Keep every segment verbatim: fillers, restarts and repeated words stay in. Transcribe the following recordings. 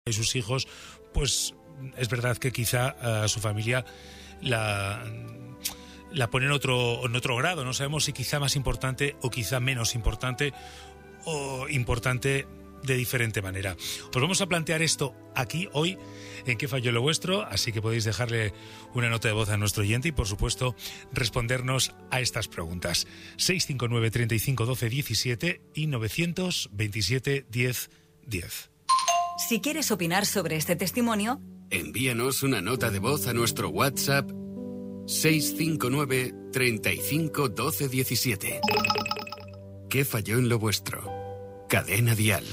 y sus hijos, pues es verdad que quizá a su familia la, la pone en otro, en otro grado. No sabemos si quizá más importante o quizá menos importante o importante de diferente manera. Os vamos a plantear esto aquí hoy en ¿Qué falló lo vuestro? Así que podéis dejarle una nota de voz a nuestro oyente y por supuesto respondernos a estas preguntas. seis cinco nueve, treinta y cinco, doce, diecisiete y novecientos veintisiete, diez, diez. Si quieres opinar sobre este testimonio, envíanos una nota de voz a nuestro WhatsApp seis cinco nueve, treinta y cinco, doce, diecisiete. ¿Qué falló en lo vuestro? Cadena Dial.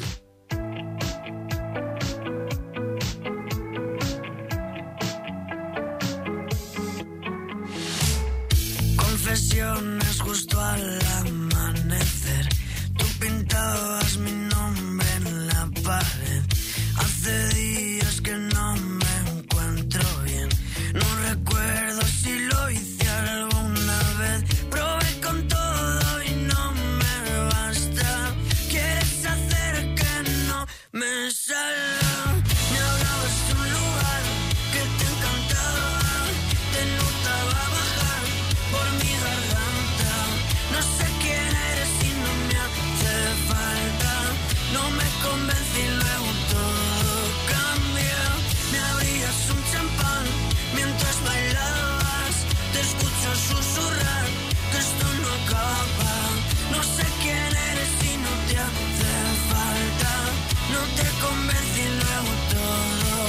Confesiones justo al amanecer. Tú pintabas mi nombre en la pared. Hace días que no me encuentro bien. No recuerdo si lo hice alguna vez. Probé con todo y no me basta. Quieres hacer que no me salga. Me hablabas de un lugar que te encantaba. Te notaba bajar por mi garganta. No sé quién eres y no me hace falta. No me convencí y luego todo cambia. Me abrías un champán mientras bailabas. Te escucho susurrar que esto no acaba. No sé quién eres y no te hace falta. No te convencí y luego todo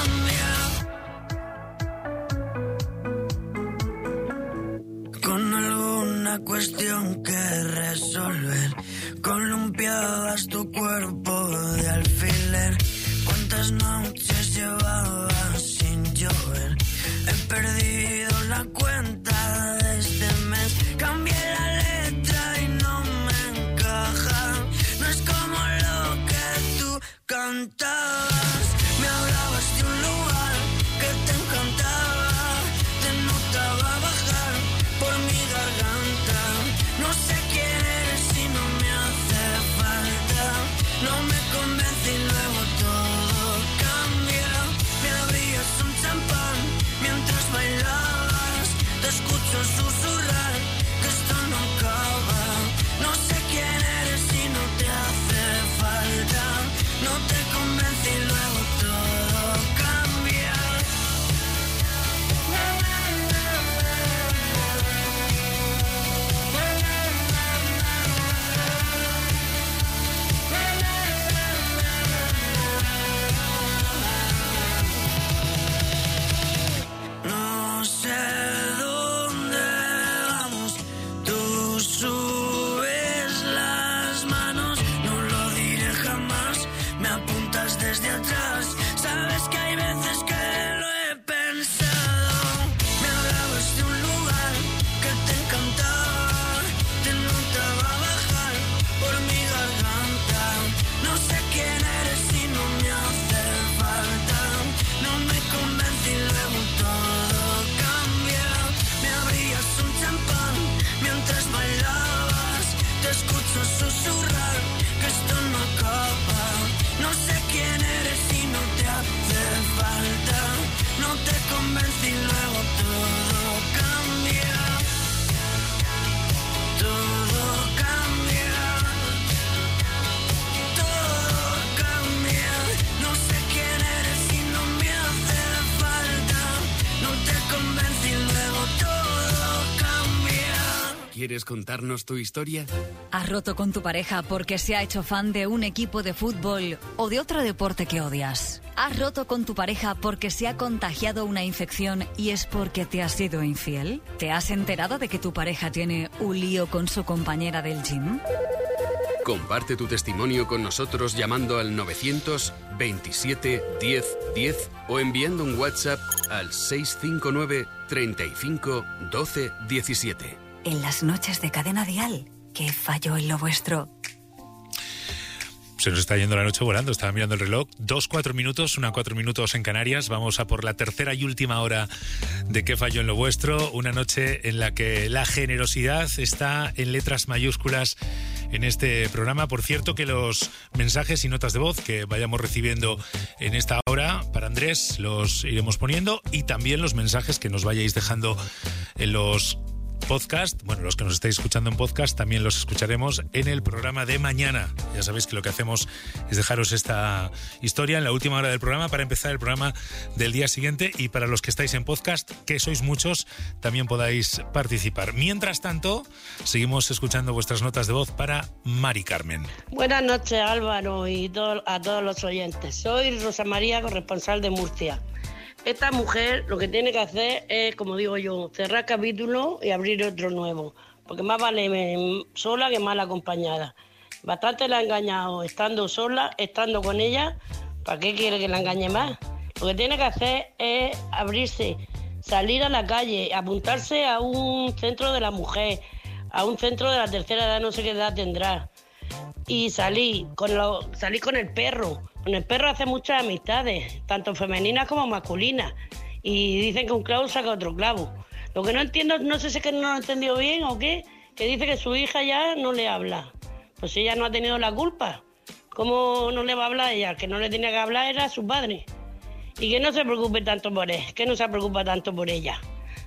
cambia. Con alguna cuestión que resolver, columpiabas tu cuerpo de alfiler. ¿Cuántas noches llevabas sin llover? He perdido la cuenta de este mes. Cambié la letra y no me encaja. No es como lo que tú cantabas. Me hablabas de un lugar que te encantaba. Te notaba bajar por mi garganta. No sé quién eres y no me hace falta. No me convence y luego todo cambia. Me abrías un champán mientras bailabas. Te escucho susurrar que esto no acaba. No sé quién eres y no te hace falta. No te convence y luego todo cambia. No sé dónde vamos. Tú subes las manos. No lo diré jamás. Me apuntas desde atrás. Sabes que hay veces que lo he pensado. Me hablabas de un lugar que te encantaba. Te notaba bajar por mi garganta. No sé quién eres y no me hace falta. No me convence y luego todo cambia. Me abrías un champán mientras bailabas. Te escucho susurrar que esto no acaba. No sé quién eres y no te hace falta. No te convence y luego todo cambia. Todo cambia. Todo cambia. No sé quién eres y no me hace falta. No te convence y luego todo cambia. ¿Quieres contarnos tu historia? ¿has roto con tu pareja porque se ha hecho fan de un equipo de fútbol o de otro deporte que odias? ¿Has roto con tu pareja porque se ha contagiado una infección y es porque te has sido infiel? ¿Te has enterado de que tu pareja tiene un lío con su compañera del gym? Comparte tu testimonio con nosotros llamando al novecientos veintisiete, diez, diez o enviando un WhatsApp al seis cinco nueve, treinta y cinco, doce, diecisiete. En las noches de Cadena Dial, ¿qué falló en lo vuestro? Se nos está yendo la noche volando, estaba mirando el reloj. Dos, cuatro minutos, una cuatro minutos en Canarias. Vamos a por la tercera y última hora de ¿Qué falló en lo vuestro? Una noche en la que la generosidad está en letras mayúsculas en este programa. Por cierto, que los mensajes y notas de voz que vayamos recibiendo en esta hora para Andrés los iremos poniendo, y también los mensajes que nos vayáis dejando en los podcast, bueno, los que nos estáis escuchando en podcast también los escucharemos en el programa de mañana. Ya sabéis que lo que hacemos es dejaros esta historia en la última hora del programa para empezar el programa del día siguiente, y para los que estáis en podcast, que sois muchos, también podáis participar. Mientras tanto, seguimos escuchando vuestras notas de voz para Mari Carmen. Buenas noches, Álvaro, y todo, a todos los oyentes. Soy Rosa María, corresponsal de Murcia. Esta mujer lo que tiene que hacer es, como digo yo, cerrar capítulo y abrir otro nuevo, porque más vale sola que mal acompañada. Bastante la ha engañado estando sola, estando con ella. ¿Para qué quiere que la engañe más? Lo que tiene que hacer es abrirse, salir a la calle, apuntarse a un centro de la mujer, a un centro de la tercera edad, no sé qué edad tendrá, y salir con, lo, salir con el perro. Con el perro hace muchas amistades, tanto femeninas como masculinas, y dicen que un clavo saca otro clavo. Lo que no entiendo, no sé si es que no lo he entendido bien o qué, que dice que su hija ya no le habla. Pues ella no ha tenido la culpa. ¿Cómo no le va a hablar ella? El que no le tenía que hablar era su padre. Y que no se preocupe tanto por él, que no se preocupa tanto por ella.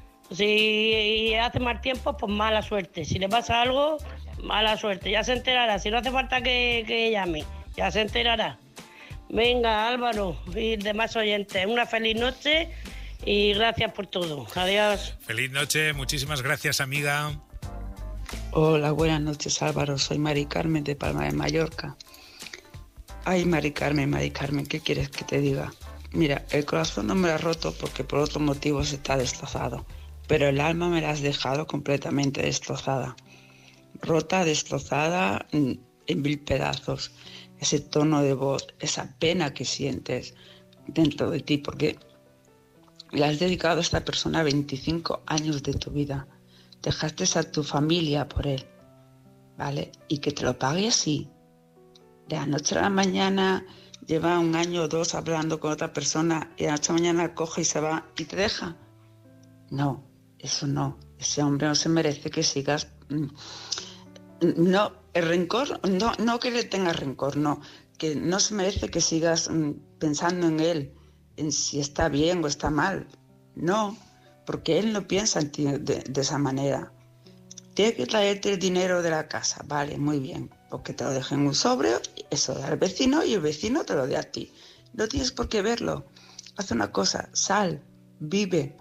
Si hace mal tiempo, pues mala suerte. Si le pasa algo, mala suerte. Ya se enterará. Si no hace falta que, que llame, ya se enterará. Venga, Álvaro y demás oyentes, una feliz noche y gracias por todo. Adiós. Feliz noche, muchísimas gracias, amiga. Hola, buenas noches, Álvaro. Soy Mari Carmen de Palma de Mallorca. Ay, Mari Carmen, Mari Carmen, ¿qué quieres que te diga? Mira, el corazón no me lo ha roto porque por otros motivos está destrozado, pero el alma me la has dejado completamente destrozada. Rota, destrozada en mil pedazos. Ese tono de voz, esa pena que sientes dentro de ti, porque le has dedicado a esta persona veinticinco años de tu vida. Dejaste a tu familia por él, ¿vale? Y que te lo pague así. De la noche a la mañana lleva un año o dos hablando con otra persona y de la noche a la mañana coge y se va y te deja. No, eso no. Ese hombre no se merece que sigas... No, el rencor, no, no que le tengas rencor, no, que no se merece que sigas mm, pensando en él, en si está bien o está mal, no, porque él no piensa en ti de, de esa manera. Tiene que traerte el dinero de la casa, vale, muy bien, porque te lo dejen en un sobre, eso da al vecino y el vecino te lo dé a ti. No tienes por qué verlo. Haz una cosa, sal, vive,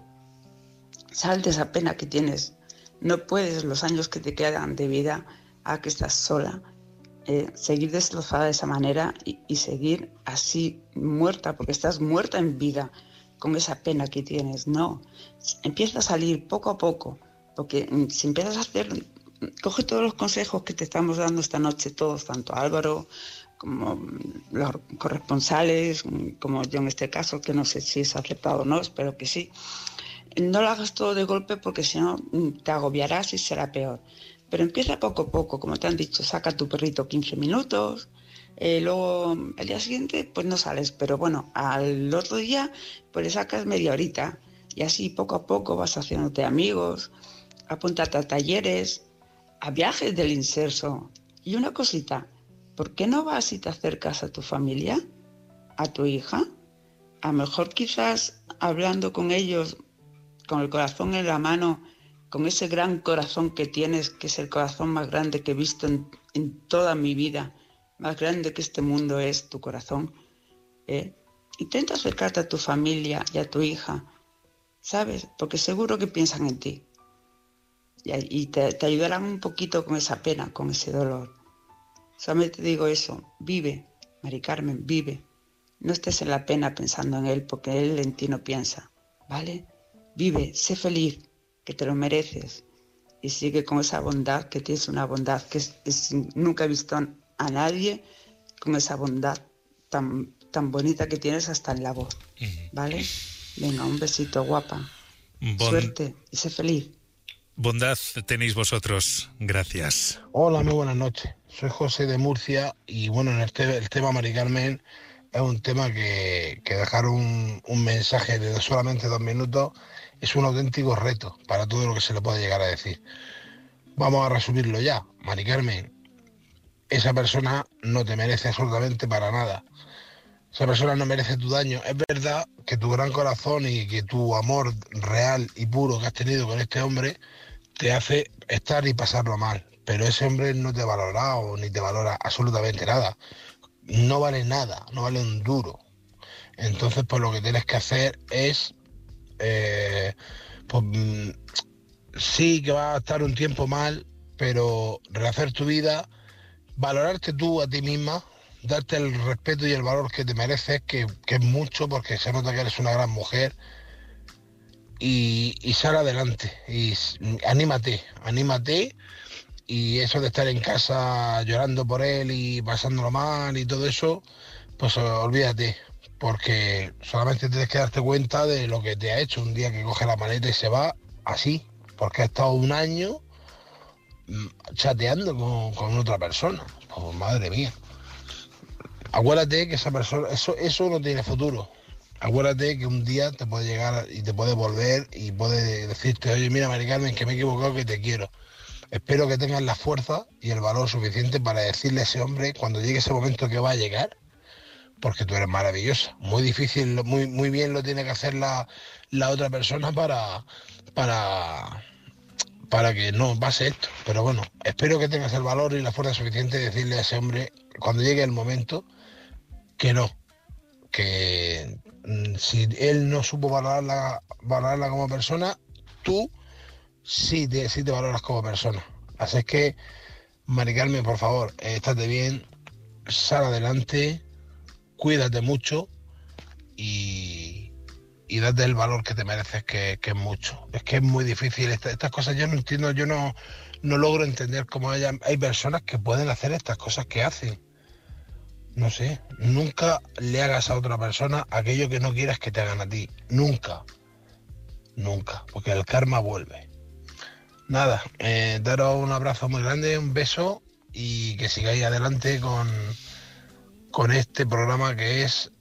sal de esa pena que tienes. No puedes, los años que te quedan de vida, a que estás sola, eh, seguir destrozada de esa manera y, y seguir así muerta, porque estás muerta en vida con esa pena que tienes. No, empieza a salir poco a poco, porque si empiezas a hacer, coge todos los consejos que te estamos dando esta noche, todos, tanto Álvaro como los corresponsales, como yo en este caso, que no sé si es aceptado o no, espero que sí. No lo hagas todo de golpe porque si no te agobiarás y será peor. Pero empieza poco a poco, como te han dicho, saca a tu perrito quince minutos, eh, luego el día siguiente pues no sales, pero bueno, al otro día pues le sacas media horita y así poco a poco vas haciéndote amigos, apúntate a talleres, a viajes del inserso. Y una cosita, ¿por qué no vas y te acercas a tu familia, a tu hija? A lo mejor quizás hablando con ellos, con el corazón en la mano, con ese gran corazón que tienes, que es el corazón más grande que he visto en, en toda mi vida, más grande que este mundo es tu corazón. ¿eh? Intenta acercarte a tu familia y a tu hija, ¿sabes? Porque seguro que piensan en ti. Y, y te, te ayudarán un poquito con esa pena, con ese dolor. Solamente te digo eso, vive, Mari Carmen, vive. No estés en la pena pensando en él, porque él en ti no piensa, ¿vale? Vive, sé feliz, que te lo mereces, y sigue con esa bondad, que tienes una bondad que es, es, nunca he visto a nadie con esa bondad tan, tan bonita que tienes hasta en la voz, ¿vale? Venga, un besito, guapa. Bon... Suerte y sé feliz. Bondad tenéis vosotros, gracias. Hola, muy buenas noches. soy José de Murcia y bueno, en este, el tema Mari Carmen es un tema que, que dejar un, un mensaje de solamente dos minutos es un auténtico reto para todo lo que se le puede llegar a decir. Vamos a resumirlo ya. Mari Carmen, esa persona no te merece absolutamente para nada. Esa persona no merece tu daño. Es verdad que tu gran corazón y que tu amor real y puro que has tenido con este hombre te hace estar y pasarlo mal. Pero ese hombre no te valora o ni te valora absolutamente nada. No vale nada, no vale un duro. Entonces, pues lo que tienes que hacer es... Eh, pues, sí que va a estar un tiempo mal, pero rehacer tu vida, valorarte tú a ti misma, darte el respeto y el valor que te mereces, que, que es mucho, porque se nota que eres una gran mujer, y, y sal adelante, y anímate, anímate, y eso de estar en casa llorando por él y pasándolo mal y todo eso, pues olvídate, porque solamente tienes que darte cuenta de lo que te ha hecho un día que coge la maleta y se va así, porque ha estado un año chateando con, con otra persona. Pues madre mía. Acuérdate que esa persona, eso, eso no tiene futuro. Acuérdate que un día te puede llegar y te puede volver y puede decirte, oye, mira, Mari Carmen, que me he equivocado, que te quiero. Espero que tengas la fuerza y el valor suficiente para decirle a ese hombre cuando llegue ese momento que va a llegar, porque tú eres maravillosa. Muy difícil, muy, muy bien lo tiene que hacer la, la otra persona para, para, para que no pase esto. Pero bueno, espero que tengas el valor y la fuerza suficiente de decirle a ese hombre, cuando llegue el momento, que no. Que mm, si él no supo valorarla, valorarla como persona, tú sí te, sí te valoras como persona. Así es que, Mari Carmen, por favor, eh, estate bien, sal adelante, cuídate mucho y, y date el valor que te mereces, que, que es mucho. Es que es muy difícil. Esta, estas cosas yo no entiendo, yo no, no logro entender cómo hay, hay personas que pueden hacer estas cosas que hacen. No sé, nunca le hagas a otra persona aquello que no quieras que te hagan a ti. Nunca. Nunca. Porque el karma vuelve. Nada, eh, daros un abrazo muy grande, un beso y que sigáis adelante con, con este programa que es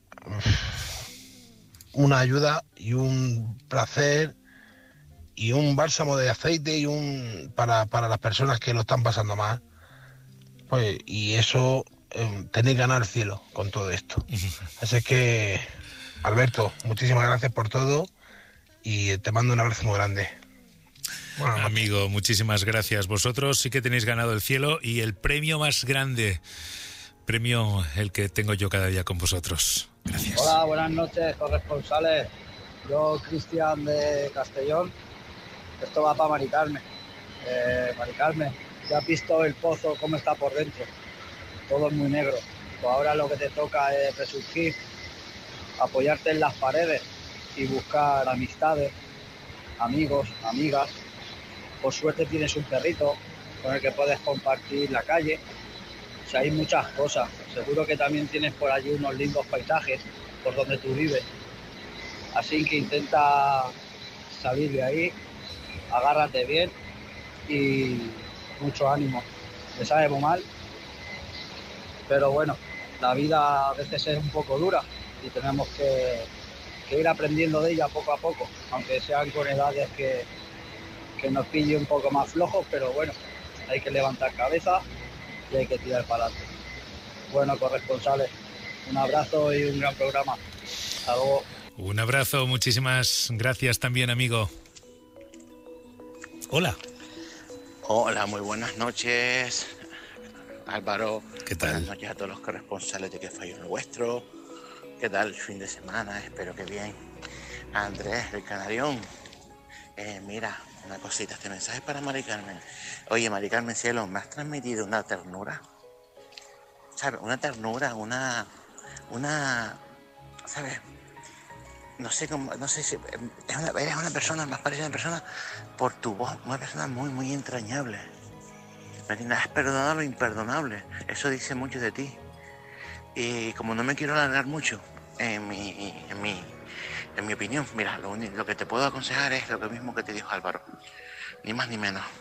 una ayuda y un placer y un bálsamo de aceite y un para, para las personas que lo están pasando mal. Pues, y eso... Eh, tenéis que ganar el cielo con todo esto. Así que, Alberto, muchísimas gracias por todo y te mando un abrazo muy grande. Bueno, amigo, muchísimas gracias. Vosotros sí que tenéis ganado el cielo y el premio más grande, premio el que tengo yo cada día con vosotros. Gracias. Hola, buenas noches, corresponsales. Yo, Cristian de Castellón. Esto va para Mari Carmen. Eh, Mari Carmen, ya has visto el pozo cómo está por dentro. Todo es muy negro. Pues ahora lo que te toca es resurgir, apoyarte en las paredes y buscar amistades, amigos, amigas. Por suerte tienes un perrito con el que puedes compartir la calle. O sea, hay muchas cosas. Seguro que también tienes por allí unos lindos paisajes por donde tú vives. Así que intenta salir de ahí, agárrate bien y mucho ánimo. Te sabe muy mal, pero bueno, la vida a veces es un poco dura y tenemos que, que ir aprendiendo de ella poco a poco, aunque sean con edades que, que nos pille un poco más flojos, pero bueno, hay que levantar cabeza y hay que tirar para adelante. Bueno, corresponsales, un abrazo y un gran programa. Hasta luego. Un abrazo, muchísimas gracias también, amigo. Hola. Hola, muy buenas noches. Álvaro, ¿qué tal? Buenas noches a todos los corresponsales de Que Fallo el Vuestro. ¿Qué tal el fin de semana? Espero que bien. Andrés, del Canarión. Eh, mira, una cosita, este mensaje es para Mari Carmen. Oye, Mari Carmen Cielo, me has transmitido una ternura. ¿Sabes? Una ternura, una... una... ¿sabes? No sé cómo... no sé si... Es una, eres una persona, más parecida a una persona por tu voz. Una persona muy, muy entrañable. Has perdonado lo imperdonable. Eso dice mucho de ti. Y como no me quiero alargar mucho en mi, en mi, en mi opinión, mira, lo, único, lo que te puedo aconsejar es lo mismo que te dijo Álvaro. Ni más ni menos.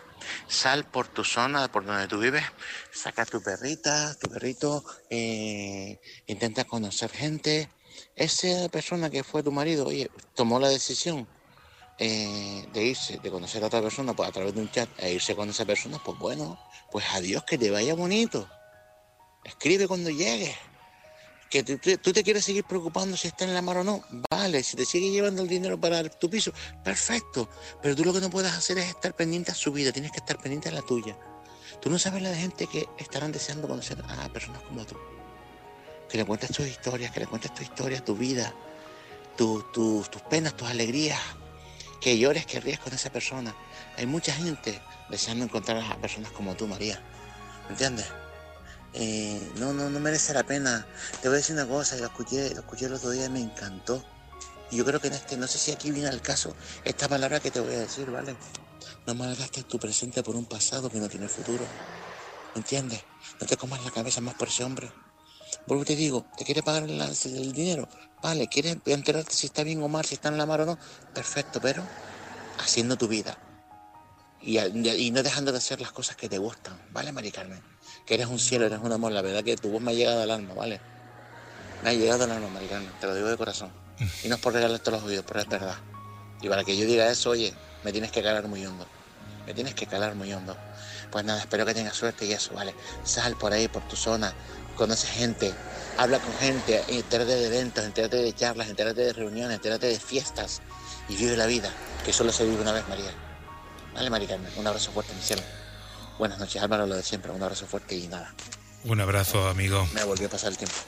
Sal por tu zona, por donde tú vives, saca a tu perrita, tu perrito, eh, intenta conocer gente. Esa persona que fue tu marido, oye, tomó la decisión eh, de irse, de conocer a otra persona pues, a través de un chat e irse con esa persona, pues bueno, pues adiós, que te vaya bonito. Escribe cuando llegues. Que tú, tú te quieres seguir preocupando si está en la mar o no, vale, si te sigue llevando el dinero para tu piso, perfecto, pero tú lo que no puedes hacer es estar pendiente a su vida, tienes que estar pendiente a la tuya. Tú no sabes la de gente que estarán deseando conocer a personas como tú, que le cuentes tus historias, que le cuentes tu historia, tu vida, tu, tu, tus penas, tus alegrías, que llores, que ríes con esa persona. Hay mucha gente deseando encontrar a personas como tú, María, ¿me entiendes? Eh, no, no, no merece la pena. Te voy a decir una cosa, lo escuché, lo escuché el otro día y me encantó. Y yo creo que en este, no sé si aquí viene al caso esta palabra que te voy a decir, ¿vale? No malgastes tu presente por un pasado que no tiene futuro. ¿Me entiendes? No te comas la cabeza más por ese hombre. Vuelvo y te digo, ¿te quiere pagar el, el dinero? Vale, ¿quieres enterarte si está bien o mal, si está en la mar o no? Perfecto, pero haciendo tu vida. Y, y no dejando de hacer las cosas que te gustan, ¿vale, Mari Carmen? Que eres un cielo, eres un amor, la verdad que tu voz me ha llegado al alma, ¿vale? Me ha llegado al alma, Mari Carmen, te lo digo de corazón. Y no es por regalarte los oídos, pero es verdad. Y para que yo diga eso, oye, me tienes que calar muy hondo. Me tienes que calar muy hondo. Pues nada, espero que tengas suerte y eso, ¿vale? Sal por ahí, por tu zona, conoce gente, habla con gente, entérate de eventos, entérate de charlas, entérate de reuniones, entérate de fiestas y vive la vida, que solo se vive una vez, María. Vale, Mari Carmen, un abrazo fuerte, mi cielo. Buenas noches, Álvaro, lo de siempre, un abrazo fuerte y nada. Un abrazo, amigo. Me volvió a pasar el tiempo.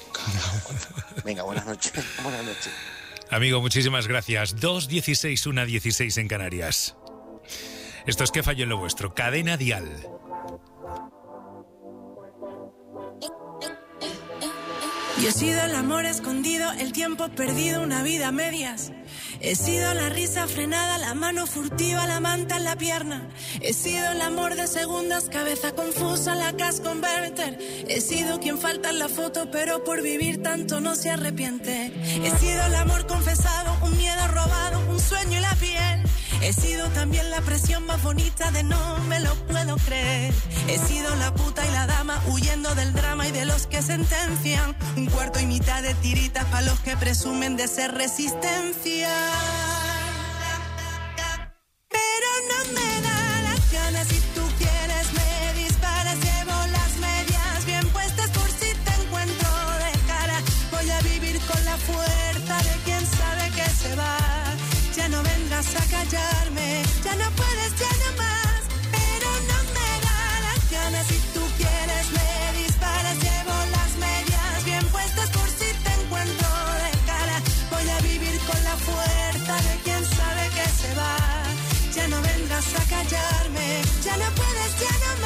Venga, buenas noches. Buenas noches. Amigo, muchísimas gracias. dos dieciséis, una dieciséis en Canarias. Esto es Que Falló en lo Vuestro, Cadena Dial. Yo he sido el amor escondido, el tiempo perdido, una vida a medias. He sido la risa frenada, la mano furtiva, la manta en la pierna. He sido el amor de segundas, cabeza confusa, la cash converter. He sido quien falta en la foto, pero por vivir tanto no se arrepiente. He sido el amor confesado, un miedo robado, un sueño y la piel. He sido también la presión más bonita de no me lo puedo creer. He sido la puta y la dama huyendo del drama y de los que sentencian. Un cuarto y mitad de tiritas para los que presumen de ser resistencia. Pero no me da las ganas, si tú quieres me disparas. Llevo las medias bien puestas por si te encuentro de cara. Voy a vivir con la fuerza de quien sabe que se va. Ya no vengas a callarme, ya no puedes, ya no más. Pero no me da las ganas, si tú quieres me disparas. Llevo las medias bien puestas por si te encuentro de cara. Voy a vivir con la fuerza de quien sabe que se va. Ya no vengas a callarme, ya no puedes, ya no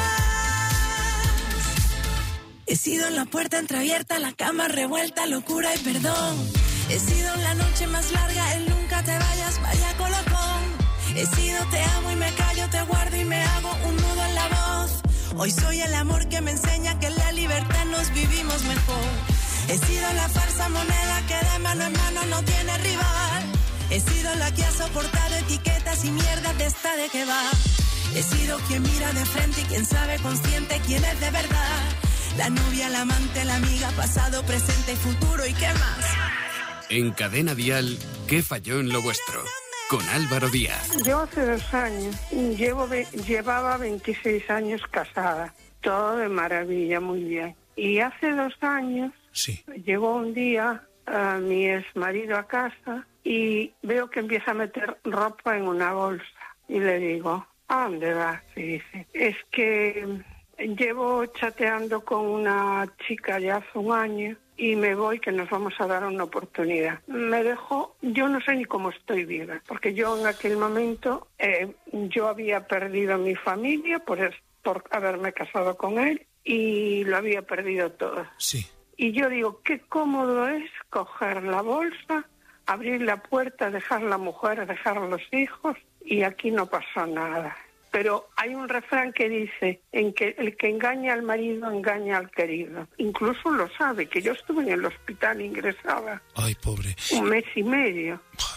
más. He sido la puerta entreabierta, la cama revuelta, locura y perdón. He sido la noche más larga, el nunca te vayas, vaya colocón. He sido te amo y me callo, te guardo y me hago un nudo en la voz. Hoy soy el amor que me enseña que en la libertad nos vivimos mejor. He sido la falsa moneda que de mano en mano no tiene rival. He sido la que ha soportado etiquetas y mierdas de esta de que va. He sido quien mira de frente y quien sabe consciente quién es de verdad. La novia, la amante, la amiga, pasado, presente y futuro y qué más. En Cadena Dial, ¿Qué falló en lo vuestro? Con Álvaro Díaz. Yo hace dos años, llevo, llevaba veintiséis años casada, todo de maravilla, muy bien. Y hace dos años, sí. Llegó un día a mi exmarido a casa y veo que empieza a meter ropa en una bolsa. Y le digo, ¿a dónde vas? Y dice, es que llevo chateando con una chica ya hace un año y me voy, que nos vamos a dar una oportunidad. Me dejó, yo no sé ni cómo estoy viva, porque yo en aquel momento, eh, yo había perdido a mi familia por, por haberme casado con él y lo había perdido todo. Sí. Y yo digo, qué cómodo es coger la bolsa, abrir la puerta, dejar la mujer, dejar los hijos y aquí no pasó nada. Pero hay un refrán que dice, en que el que engaña al marido engaña al querido. Incluso lo sabe, que yo estuve en el hospital ingresada. Ay, pobre. Un mes y medio.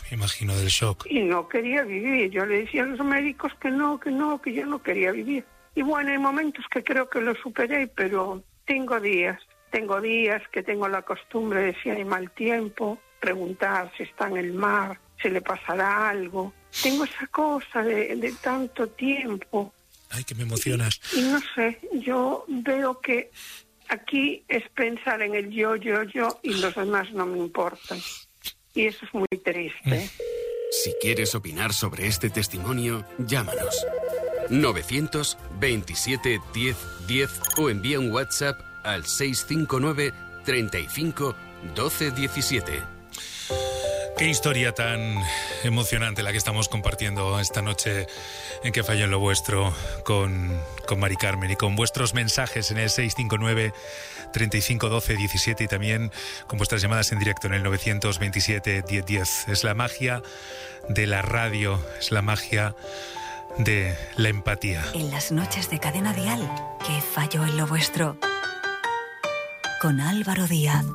me imagino del shock. Y no quería vivir. Yo le decía a los médicos que no, que no, que yo no quería vivir. Y bueno, hay momentos que creo que lo superé, pero tengo días, tengo días que tengo la costumbre de si hay mal tiempo, preguntar si está en el mar, si le pasará algo. Tengo esa cosa de, de tanto tiempo. Ay, que me emocionas. Y, y no sé, yo veo que aquí es pensar en el yo, yo, yo y los demás no me importan. Y eso es muy triste. Si quieres opinar sobre este testimonio, llámanos. novecientos veintisiete diez diez o envía un WhatsApp al seis cinco nueve treinta y cinco doce diecisiete. Qué historia tan emocionante la que estamos compartiendo esta noche en Que Falló en lo Vuestro con, con Mari Carmen, y con vuestros mensajes en el seis cinco nueve treinta y cinco doce diecisiete y también con vuestras llamadas en directo en el novecientos veintisiete diez diez. Es la magia de la radio, es la magia de la empatía. En las noches de Cadena Dial, Que Falló en lo Vuestro, con Álvaro Díaz.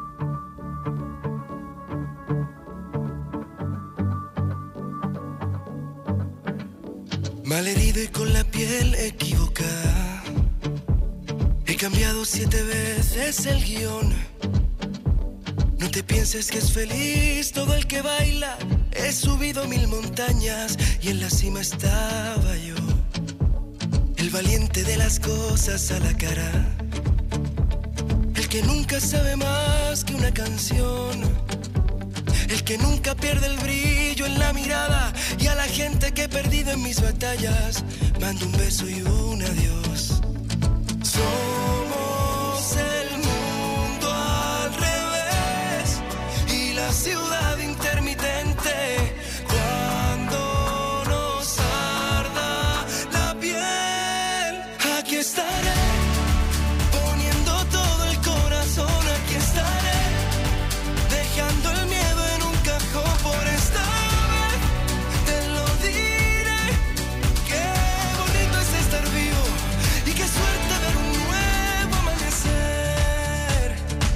Malherido y con la piel equivocada, he cambiado siete veces el guión. No te pienses que es feliz todo el que baila. He subido mil montañas y en la cima estaba yo, el valiente de las cosas a la cara, el que nunca sabe más que una canción, el que nunca pierde el brillo en la mirada, y a la gente que he perdido en mis batallas mando un beso y un adiós. Somos el mundo al revés y la ciudad intermitente. Cuando nos arda la piel, aquí estaré, poniendo todo el corazón, aquí estaré, dejando el miedo en un cajón por esta vez. Te lo diré, qué bonito es estar vivo y qué suerte ver un nuevo amanecer.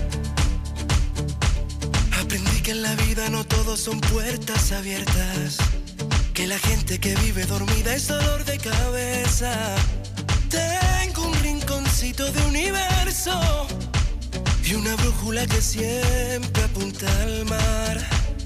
Aprendí que en la vida no todos son puertas abiertas, que la gente que vive dormida es dolor de cabeza. Tengo un rinconcito de universo y una brújula que siempre apunta al mar.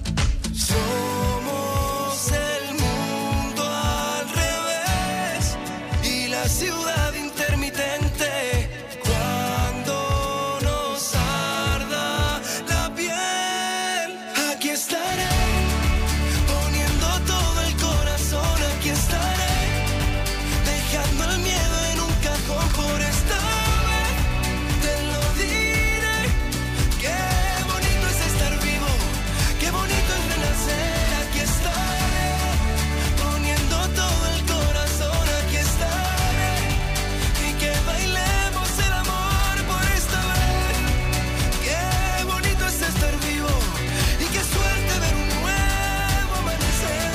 Somos el mundo al revés y la ciudad intermitente. Cuando nos arda la piel, aquí estaré, poniendo todo el corazón, aquí estaré, dejando el miedo en un cajón por esta vez. Te lo diré, qué bonito es estar vivo, qué bonito es renacer. Aquí estaré, poniendo todo el corazón, aquí estaré, y que bailemos el amor por esta vez. Qué bonito es estar vivo y qué suerte ver un nuevo amanecer.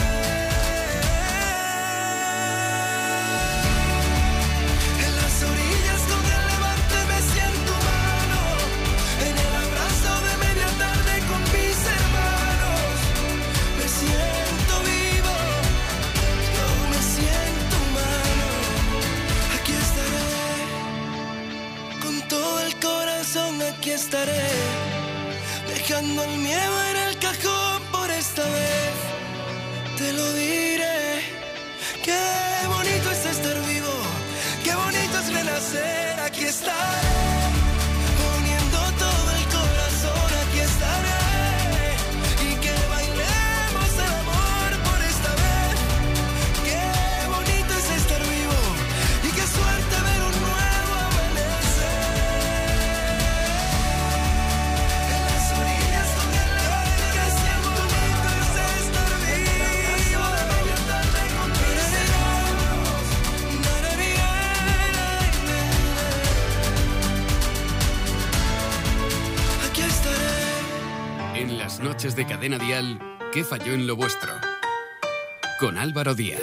En las orillas con el levante me siento humano, en el abrazo de media tarde con mis hermanos. Me siento vivo, yo me siento humano. Aquí estaré, con todo el corazón aquí estaré, dejando el miedo en el cajón por esta vez. Te lo diré, qué bonito es estar vivo, qué bonito es renacer. Aquí estaré, poniendo todo el corazón, aquí estaré, y que bailemos el amor por esta vez. Qué bonito es estar vivo y qué suerte ver un nuevo amanecer. En las orillas con el levante me siento bonito es estar vivo, de media tarde con mis hermanos. Aquí estaré. En las noches de Cadena Dial, ¿Qué falló en lo vuestro? Con Álvaro Díaz.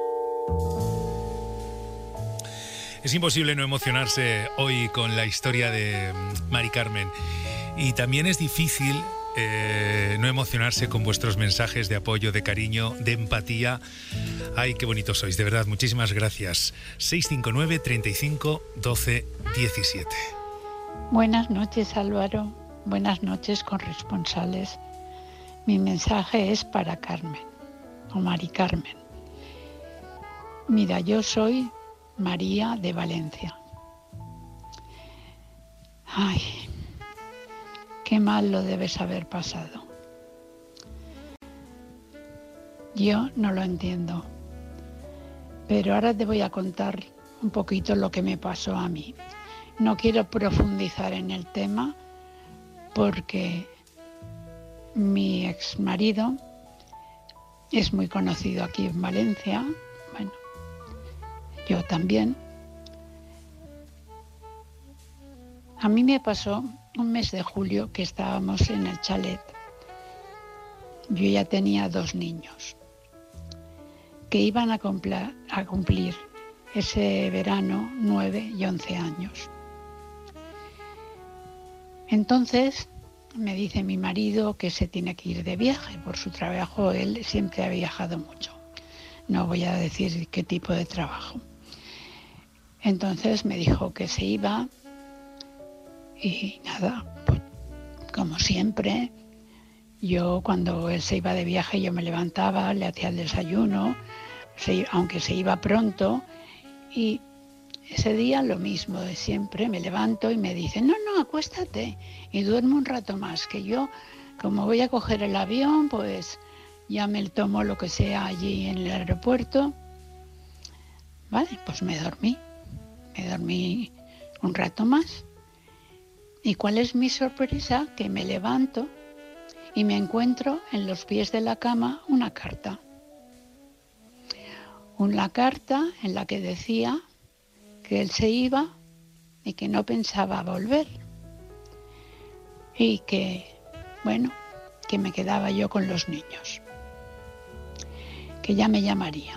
Es imposible no emocionarse hoy con la historia de Mari Carmen. Y también es difícil eh, no emocionarse con vuestros mensajes de apoyo, de cariño, de empatía. Ay, qué bonitos sois, de verdad, muchísimas gracias. seis cinco nueve, treinta y cinco, doce, diecisiete. Buenas noches, Álvaro. Buenas noches, corresponsales. Mi mensaje es para Carmen, o Mari Carmen. Mira, yo soy María de Valencia. Ay, qué mal lo debes haber pasado. Yo no lo entiendo. Pero ahora te voy a contar un poquito lo que me pasó a mí. No quiero profundizar en el tema porque mi exmarido es muy conocido aquí en Valencia. Bueno, yo también. A mí me pasó un mes de julio que estábamos en el chalet. Yo ya tenía dos niños que iban a, cumpla, a cumplir ese verano nueve y once años. Entonces me dice mi marido que se tiene que ir de viaje por su trabajo. Él siempre ha viajado mucho. No voy a decir qué tipo de trabajo. Entonces me dijo que se iba y nada, pues, como siempre, yo cuando él se iba de viaje yo me levantaba, le hacía el desayuno, se, aunque se iba pronto, y ese día lo mismo de siempre, me levanto y me dice, no, no, acuéstate y duerme un rato más, que yo, como voy a coger el avión, pues ya me tomo lo que sea allí en el aeropuerto. Vale, pues me dormí, me dormí un rato más. ¿Y cuál es mi sorpresa? Que me levanto y me encuentro en los pies de la cama una carta. Una carta en la que decía que él se iba y que no pensaba volver. Y que, bueno, que me quedaba yo con los niños. Que ya me llamaría.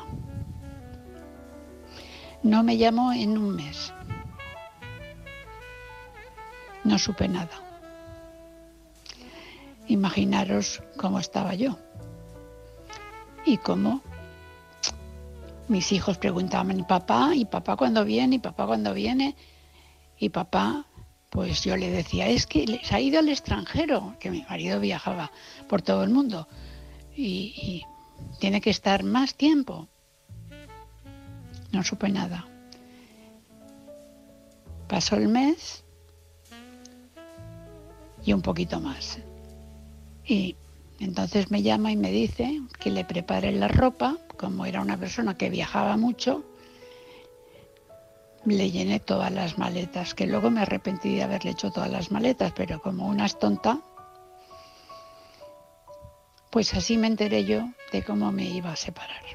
No me llamó en un mes. No supe nada. Imaginaros cómo estaba yo. Y cómo mis hijos preguntaban, ¿y papá? ¿Y papá cuándo viene? ¿Y papá cuándo viene? Y papá, pues yo le decía, es que se ha ido al extranjero, que mi marido viajaba por todo el mundo. Y, y tiene que estar más tiempo. No supe nada. Pasó el mes y un poquito más. Y entonces me llama y me dice que le prepare la ropa. Como era una persona que viajaba mucho, le llené todas las maletas, que luego me arrepentí de haberle hecho todas las maletas, pero como una es tonta, pues así me enteré yo de cómo me iba a separar.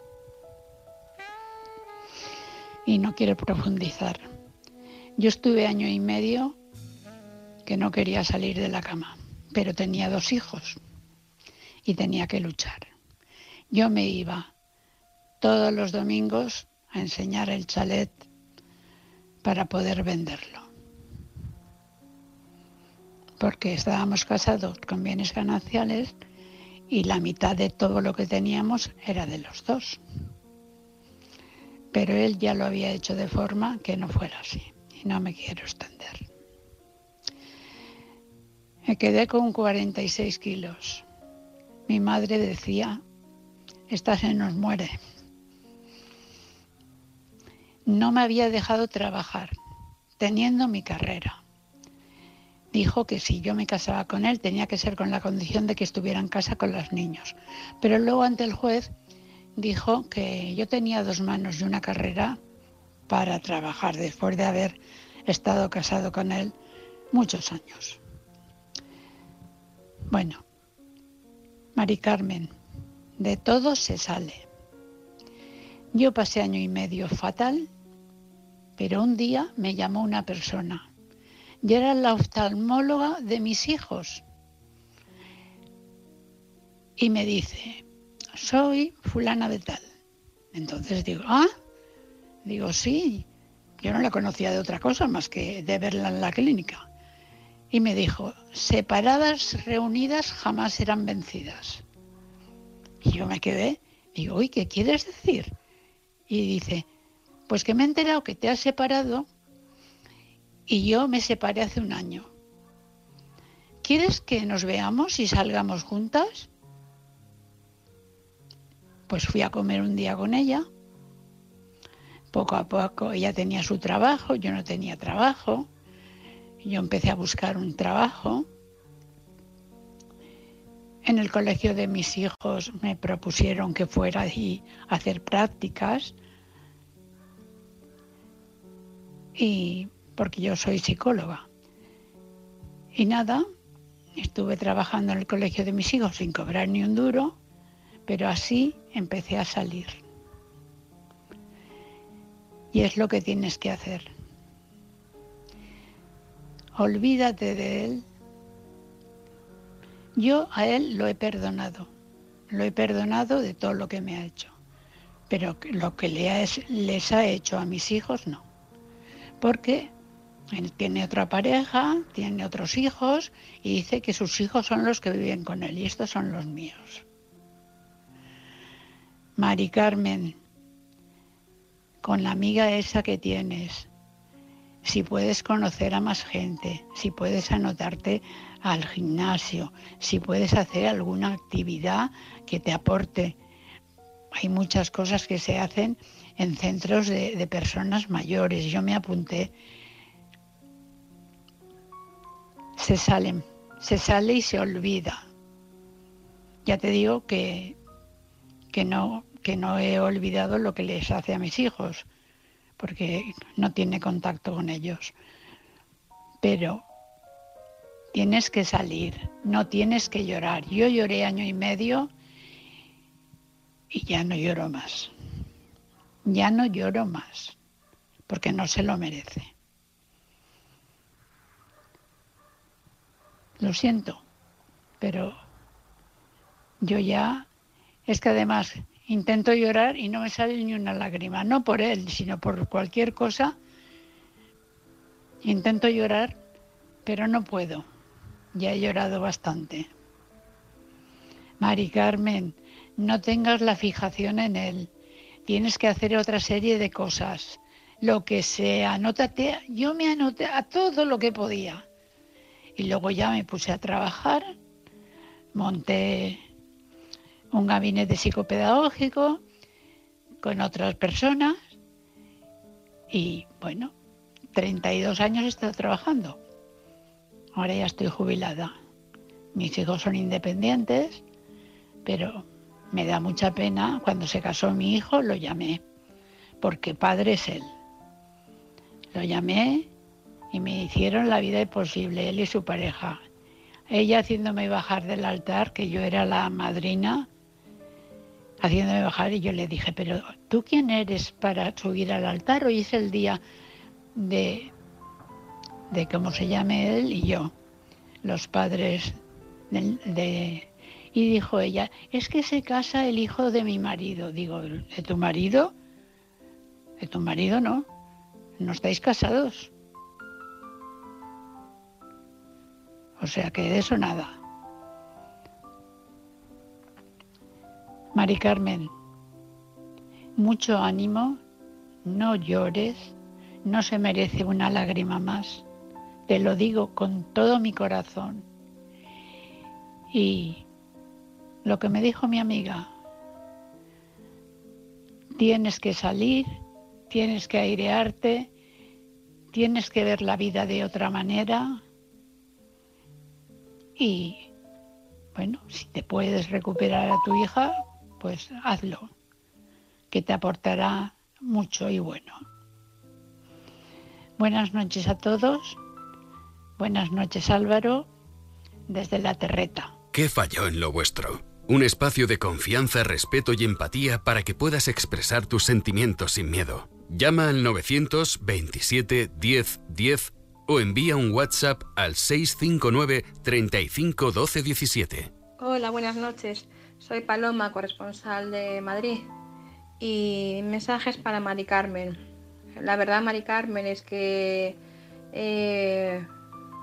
Y no quiero profundizar. Yo estuve año y medio que no quería salir de la cama, pero tenía dos hijos y tenía que luchar. Yo me iba todos los domingos a enseñar el chalet para poder venderlo, porque estábamos casados con bienes gananciales y la mitad de todo lo que teníamos era de los dos. Pero él ya lo había hecho de forma que no fuera así, y no me quiero extender. Me quedé con cuarenta y seis kilos. Mi madre decía, esta se nos muere. No me había dejado trabajar, teniendo mi carrera. Dijo que si yo me casaba con él tenía que ser con la condición de que estuviera en casa con los niños. Pero luego ante el juez dijo que yo tenía dos manos y una carrera para trabajar después de haber estado casado con él muchos años. Bueno, Mari Carmen, de todo se sale. Yo pasé año y medio fatal, pero un día me llamó una persona y era la oftalmóloga de mis hijos. Y me dice, soy fulana de tal. Entonces digo, ¿ah? Digo, sí, yo no la conocía de otra cosa más que de verla en la clínica. Y me dijo, separadas, reunidas, jamás serán vencidas. Y yo me quedé, digo, uy, ¿qué quieres decir? Y dice, pues que me he enterado que te has separado y yo me separé hace un año. ¿Quieres que nos veamos y salgamos juntas? Pues fui a comer un día con ella. Poco a poco ella tenía su trabajo, yo no tenía trabajo. Yo empecé a buscar un trabajo. En el colegio de mis hijos me propusieron que fuera allí a hacer prácticas. Y porque yo soy psicóloga. Y nada, estuve trabajando en el colegio de mis hijos sin cobrar ni un duro, pero así empecé a salir. Y es lo que tienes que hacer. Olvídate de él. Yo a él lo he perdonado. Lo he perdonado de todo lo que me ha hecho. Pero lo que le ha, les ha hecho a mis hijos, no. Porque él tiene otra pareja, tiene otros hijos y dice que sus hijos son los que viven con él y estos son los míos. Mari Carmen, con la amiga esa que tienes, si puedes conocer a más gente, si puedes anotarte al gimnasio, si puedes hacer alguna actividad que te aporte. Hay muchas cosas que se hacen en centros de, de personas mayores. Yo me apunté. Se salen, se sale y se olvida. Ya te digo que, que, no, que no he olvidado lo que les hace a mis hijos, porque no tiene contacto con ellos. Pero tienes que salir, no tienes que llorar. Yo lloré año y medio y ya no lloro más. Ya no lloro más, porque no se lo merece. Lo siento, pero yo ya... Es que además intento llorar y no me sale ni una lágrima, no por él, sino por cualquier cosa. Intento llorar, pero no puedo. Ya he llorado bastante. Mari Carmen, no tengas la fijación en él. Tienes que hacer otra serie de cosas. Lo que sea, anótate. Yo me anoté a todo lo que podía. Y luego ya me puse a trabajar. Monté un gabinete psicopedagógico con otras personas. Y bueno, treinta y dos años he estado trabajando. Ahora ya estoy jubilada. Mis hijos son independientes, pero me da mucha pena. Cuando se casó mi hijo lo llamé, porque padre es él. Lo llamé y me hicieron la vida imposible, él y su pareja. Ella haciéndome bajar del altar, que yo era la madrina, haciéndome bajar, y yo le dije, pero ¿tú quién eres para subir al altar? Hoy es el día de, de cómo se llame él y yo, los padres de, de... Y dijo ella, es que se casa el hijo de mi marido. Digo, ¿de tu marido? De tu marido no, no estáis casados. O sea que de eso nada. Mari Carmen, mucho ánimo, no llores, no se merece una lágrima más. Te lo digo con todo mi corazón. Y lo que me dijo mi amiga, tienes que salir, tienes que airearte, tienes que ver la vida de otra manera. Y bueno, si te puedes recuperar a tu hija, pues hazlo, que te aportará mucho y bueno. Buenas noches a todos. Buenas noches, Álvaro, desde La Terreta. ¿Qué falló en lo vuestro? Un espacio de confianza, respeto y empatía para que puedas expresar tus sentimientos sin miedo. Llama al novecientos veintisiete diez diez o envía un WhatsApp al seis cinco nueve treinta y cinco doce diecisiete. Hola, buenas noches. Soy Paloma, corresponsal de Madrid. Y mensajes para Mari Carmen. La verdad, Mari Carmen, es que eh,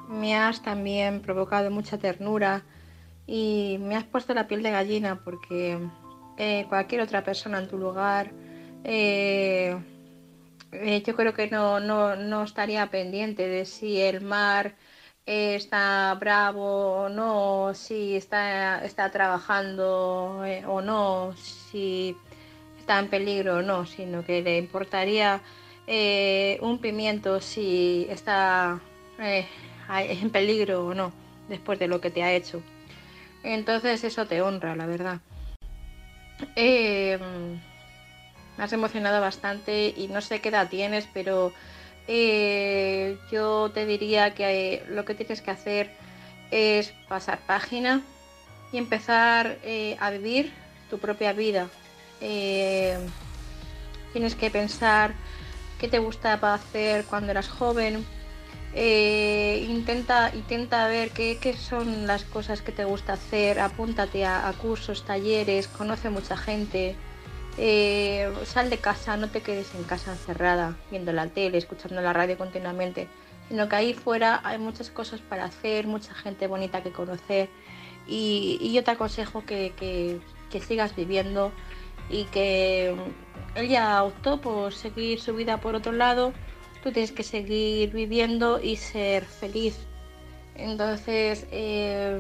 me has también provocado mucha ternura y me has puesto la piel de gallina porque eh, cualquier otra persona en tu lugar eh, eh, yo creo que no, no, no estaría pendiente de si el mar eh, está bravo o no, si está, está trabajando eh, o no, si está en peligro o no, sino que le importaría eh, un pimiento si está eh, en peligro o no después de lo que te ha hecho. Entonces eso te honra, la verdad. Eh, me has emocionado bastante y no sé qué edad tienes, pero eh, yo te diría que eh, lo que tienes que hacer es pasar página y empezar eh, a vivir tu propia vida. Eh, tienes que pensar qué te gustaba hacer cuando eras joven. Eh, intenta, intenta ver qué, qué son las cosas que te gusta hacer, apúntate a, a cursos, talleres, conoce mucha gente, eh, sal de casa, no te quedes en casa encerrada, viendo la tele, escuchando la radio continuamente, sino que ahí fuera hay muchas cosas para hacer, mucha gente bonita que conocer y, y yo te aconsejo que, que, que sigas viviendo y que él ya optó por seguir su vida por otro lado. Tú tienes que seguir viviendo y ser feliz. Entonces, eh,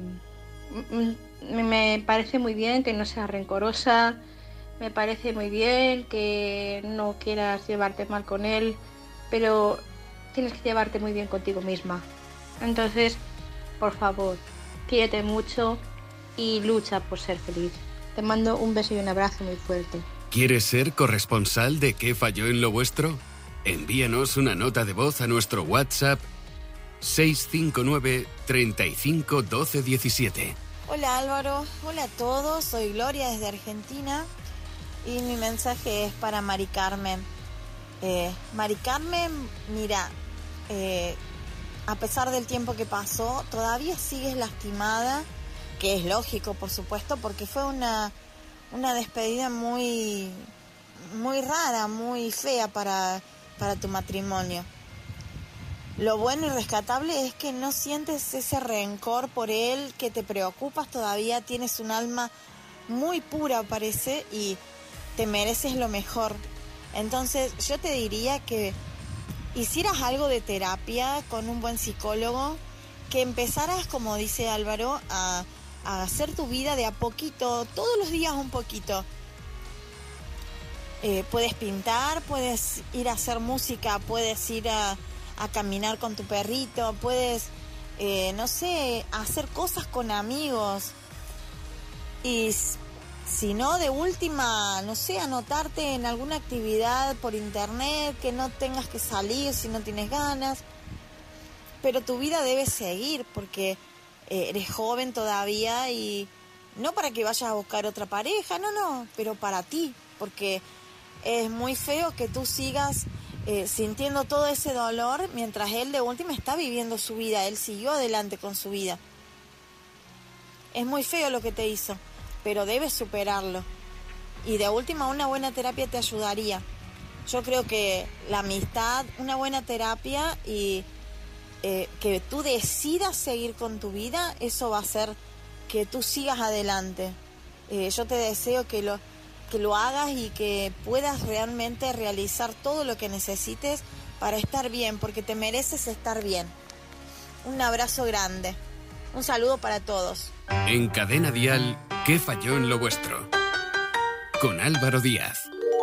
me parece muy bien que no seas rencorosa, me parece muy bien que no quieras llevarte mal con él, pero tienes que llevarte muy bien contigo misma. Entonces, por favor, quiérete mucho y lucha por ser feliz. Te mando un beso y un abrazo muy fuerte. ¿Quieres ser corresponsal de ¿Qué falló en lo vuestro? Envíanos una nota de voz a nuestro WhatsApp seis cinco nueve, treinta y cinco, doce diecisiete. Hola Álvaro, hola a todos, soy Gloria desde Argentina y mi mensaje es para Mari Carmen. Eh, Mari Carmen, mira, eh, a pesar del tiempo que pasó, todavía sigues lastimada, que es lógico por supuesto, porque fue una, una despedida muy, muy rara, muy fea para... para tu matrimonio. Lo bueno y rescatable es que no sientes ese rencor por él, que te preocupas todavía, tienes un alma muy pura parece y te mereces lo mejor. Entonces yo te diría que hicieras algo de terapia con un buen psicólogo, que empezaras, como dice Álvaro, a, a hacer tu vida de a poquito, todos los días un poquito. Eh, puedes pintar, puedes ir a hacer música, puedes ir a, a caminar con tu perrito, puedes, eh, no sé, hacer cosas con amigos. Y si no, de última, no sé, anotarte en alguna actividad por internet, que no tengas que salir si no tienes ganas. Pero tu vida debe seguir porque eh, eres joven todavía y no para que vayas a buscar otra pareja, no, no, pero para ti, porque... es muy feo que tú sigas eh, sintiendo todo ese dolor mientras él de última está viviendo su vida, él siguió adelante con su vida. Es muy feo lo que te hizo, pero debes superarlo. Y de última una buena terapia te ayudaría. Yo creo que la amistad, una buena terapia y eh, que tú decidas seguir con tu vida, eso va a hacer que tú sigas adelante. Eh, yo te deseo que lo... que lo hagas y que puedas realmente realizar todo lo que necesites para estar bien, porque te mereces estar bien. Un abrazo grande. Un saludo para todos. En Cadena Dial, ¿Qué falló en lo vuestro? Con Álvaro Díaz.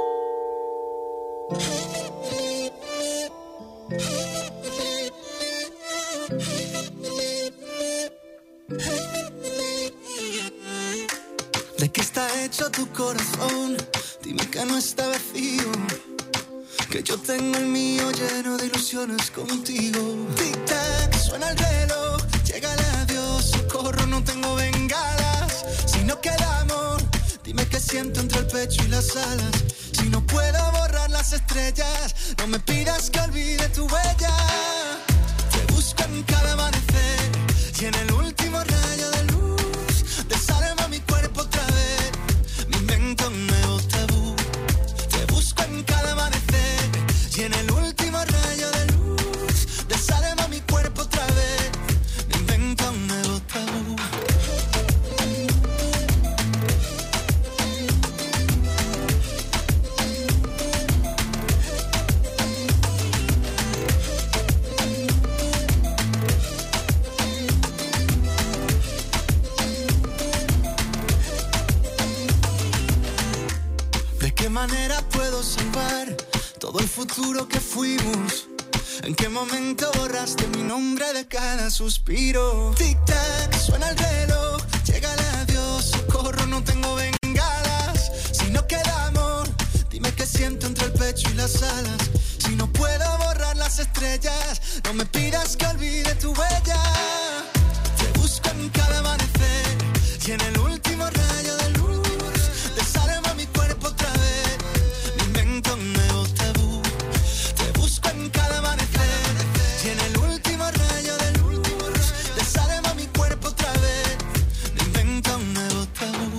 ¿De qué está hecho tu corazón? Dime que no está vacío, que yo tengo el mío lleno de ilusiones contigo. Tic-tac, suena el reloj, llega el adiós, socorro, no tengo bengalas. Si no queda amor, dime qué siento entre el pecho y las alas. Si no puedo borrar las estrellas, no me pidas que olvide tu huella. Te busco en cada amanecer y en el último rayo de luz desarma mi cuerpo otra vez, mi mente un nuevo tabú. Te busco en cada amanecer y en el último rayo de luz desarma mi cuerpo otra vez. manera puedo salvar todo el futuro que fuimos? ¿En qué momento borraste mi nombre de cada suspiro? Tic-tac, suena el reloj, llega el adiós, socorro, no tengo bengalas. Si no queda amor, dime qué siento entre el pecho y las alas. Si no puedo borrar las estrellas, no me pidas que olvide tu huella. Te busco en cada amanecer y en el último rayo de luz desarma mi cuerpo otra vez, me invento un nuevo tabú. Te busco en cada amanecer y en el último rayo de luz desarma mi cuerpo otra vez, me invento un nuevo tabú.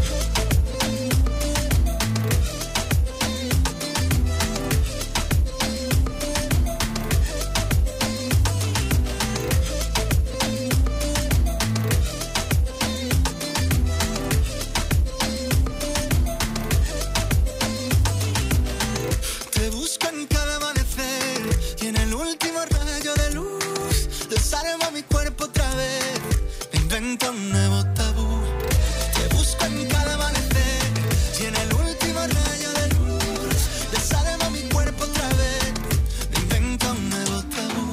Un nuevo tabú. Te busco en cada amanecer y en el último rayo de luz desarma mi cuerpo otra vez, me invento un nuevo tabú.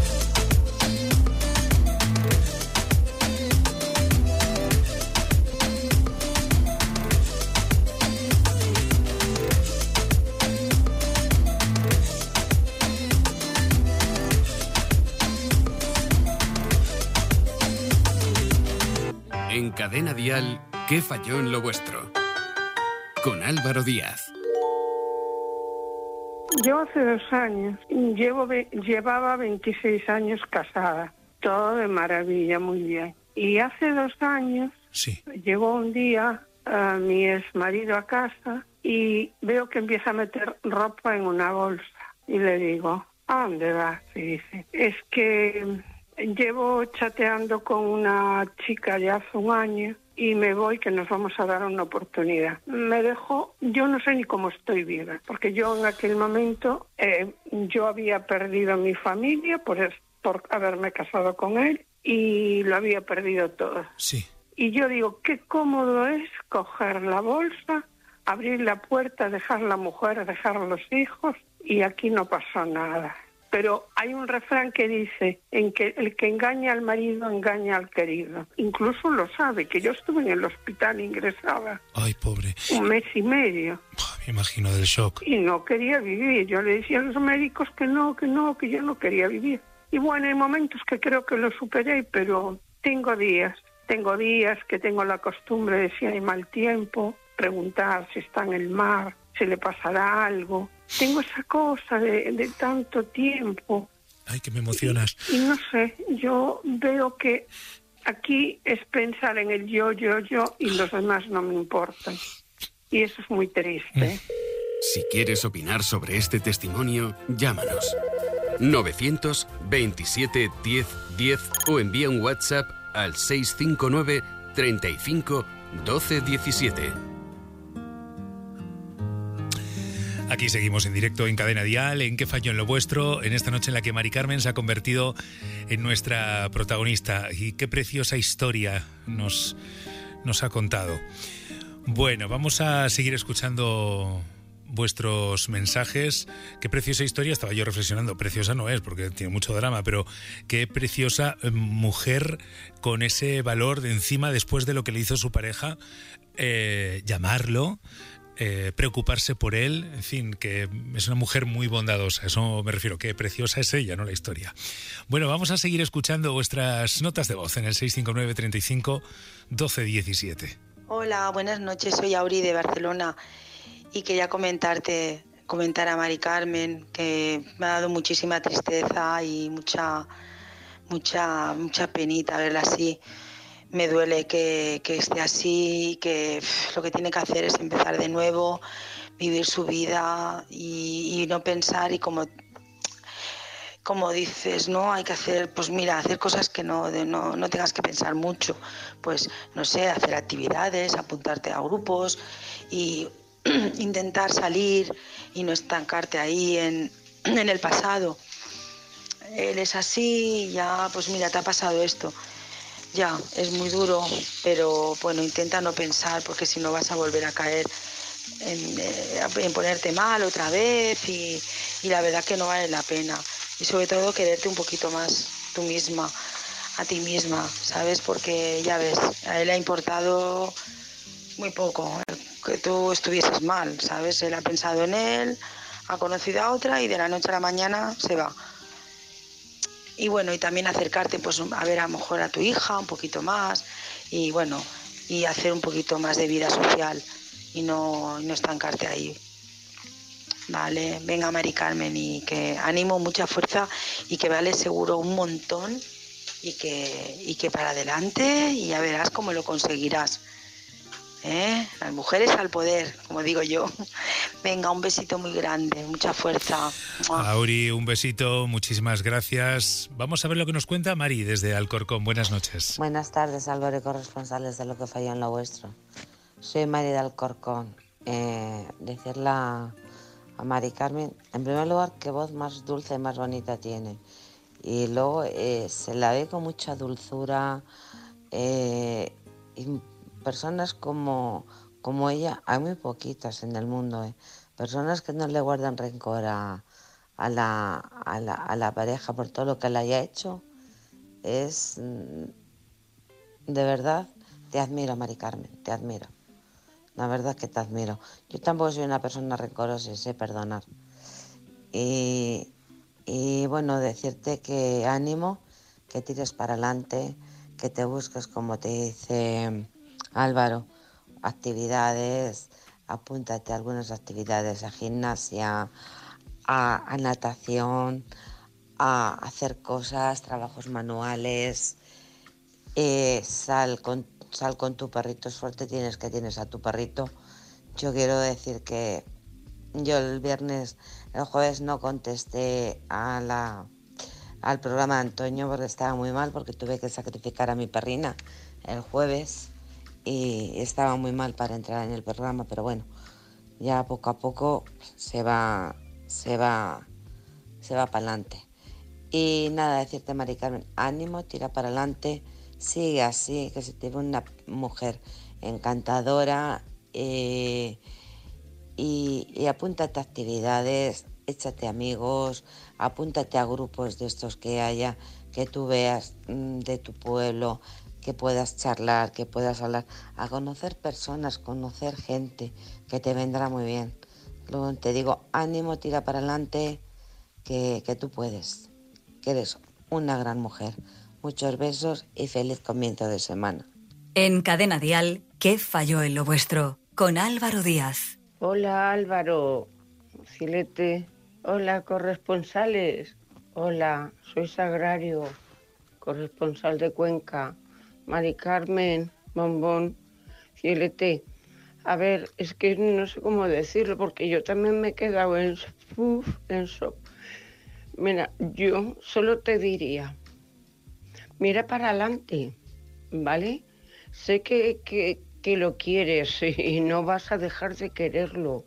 En Cadena Dial, ¿qué falló en lo vuestro? Con Álvaro Díaz. Yo hace dos años, llevo, llevaba veintiséis años casada, todo de maravilla, muy bien. Y hace dos años, sí. Llegó un día a mi exmarido a casa y veo que empieza a meter ropa en una bolsa. Y le digo, ¿a dónde vas? Y dice, es que llevo chateando con una chica ya hace un año y me voy, que nos vamos a dar una oportunidad. Me dejó, yo no sé ni cómo estoy viva, porque yo en aquel momento, eh, yo había perdido a mi familia por, por haberme casado con él y lo había perdido todo. Sí. Y yo digo, qué cómodo es coger la bolsa, abrir la puerta, dejar la mujer, dejar los hijos y aquí no pasó nada. Pero hay un refrán que dice, en que el que engaña al marido engaña al querido. Incluso lo sabe, que yo estuve en el hospital ingresada. Ay, pobre. Un mes y medio. Me imagino del shock. Y no quería vivir. Yo le decía a los médicos que no, que no, que yo no quería vivir. Y bueno, hay momentos que creo que lo superé, pero tengo días. Tengo días que tengo la costumbre de, si hay mal tiempo, preguntar si está en el mar, si le pasará algo. Tengo esa cosa de, de tanto tiempo. Ay, que me emocionas. Y, y no sé, yo veo que aquí es pensar en el yo, yo, yo y los demás no me importan. Y eso es muy triste. Si quieres opinar sobre este testimonio, llámanos. novecientos veintisiete diez diez o envía un WhatsApp al seis cinco nueve treinta y cinco doce diecisiete. Aquí seguimos en directo en Cadena Dial, en ¿Qué falló en lo vuestro? En esta noche en la que Mari Carmen se ha convertido en nuestra protagonista. Y qué preciosa historia nos, nos ha contado. Bueno, vamos a seguir escuchando vuestros mensajes. Qué preciosa historia, estaba yo reflexionando. Preciosa no es, porque tiene mucho drama, pero qué preciosa mujer con ese valor de encima, después de lo que le hizo su pareja, eh, llamarlo, Eh, preocuparse por él, en fin, que es una mujer muy bondadosa, eso me refiero, que preciosa es ella, no la historia. Bueno, vamos a seguir escuchando vuestras notas de voz en el seis cinco nueve treinta y cinco doce diecisiete. Hola, buenas noches, soy Auri de Barcelona y quería comentarte, comentar a Mari Carmen que me ha dado muchísima tristeza y mucha, mucha, mucha penita verla así. Me duele que, que esté así, que pff, lo que tiene que hacer es empezar de nuevo, vivir su vida y, y no pensar, y como, como dices, ¿no? Hay que hacer, pues mira, hacer cosas que no, de, no, no tengas que pensar mucho. Pues, no sé, hacer actividades, apuntarte a grupos y intentar salir y no estancarte ahí en, en el pasado. Él es así, ya, pues mira, te ha pasado esto. Ya, es muy duro, pero bueno, intenta no pensar porque si no vas a volver a caer en, eh, en ponerte mal otra vez y, y la verdad que no vale la pena. Y sobre todo quererte un poquito más tú misma, a ti misma, ¿sabes? Porque ya ves, a él le ha importado muy poco que tú estuvieses mal, ¿sabes? Él ha pensado en él, ha conocido a otra y de la noche a la mañana se va. Y bueno, y también acercarte pues a ver a lo mejor a tu hija un poquito más y bueno, y hacer un poquito más de vida social y no, y no estancarte ahí. Vale, venga Mari Carmen, y que ánimo, mucha fuerza y que vale seguro un montón y que, y que para adelante y ya verás cómo lo conseguirás. ¿Eh? Las mujeres al poder, como digo yo. Venga, un besito muy grande, mucha fuerza. Auri, un besito, muchísimas gracias. Vamos a ver lo que nos cuenta Mari desde Alcorcón. Buenas noches. Buenas tardes, Álvaro y corresponsales de Lo que falló en lo vuestro. Soy Mari de Alcorcón. Eh, decirle a, a Mari Carmen, en primer lugar, qué voz más dulce y más bonita tiene. Y luego eh, se la ve con mucha dulzura. Eh, y personas como, como ella, hay muy poquitas en el mundo. Eh. Personas que no le guardan rencor a, a, la, a, la, a la pareja por todo lo que le haya hecho. Es, de verdad, te admiro, Mari Carmen, te admiro. La verdad que te admiro. Yo tampoco soy una persona rencorosa y sé perdonar. Y, y bueno, decirte que ánimo, que tires para adelante, que te busques, como te dice Álvaro, actividades, apúntate a algunas actividades, a gimnasia, a, a natación, a hacer cosas, trabajos manuales, eh, sal con sal con tu perrito, suerte tienes que tienes a tu perrito. Yo quiero decir que yo el viernes, el jueves no contesté a la, al programa de Antonio porque estaba muy mal, porque tuve que sacrificar a mi perrina el jueves y estaba muy mal para entrar en el programa, pero bueno, ya poco a poco se va, se va, se va para adelante. Y nada, decirte, Mari Carmen, ánimo, tira para adelante. Sigue así, que se te ve una mujer encantadora eh, y, y apúntate a actividades, échate amigos, apúntate a grupos de estos que haya, que tú veas mmm, de tu pueblo, que puedas charlar, que puedas hablar, a conocer personas, conocer gente, que te vendrá muy bien. Luego te digo, ánimo, tira para adelante, que, que tú puedes, que eres una gran mujer. Muchos besos y feliz comienzo de semana. En Cadena Dial, ¿qué falló en lo vuestro? Con Álvaro Díaz. Hola Álvaro, Filete. Hola corresponsales. Hola, soy Sagrario, corresponsal de Cuenca. Mari Carmen, Bombón, Filete. A ver, es que no sé cómo decirlo porque yo también me he quedado en uf, en shock. Mira, yo solo te diría, mira para adelante, ¿vale? Sé que, que, que lo quieres y no vas a dejar de quererlo,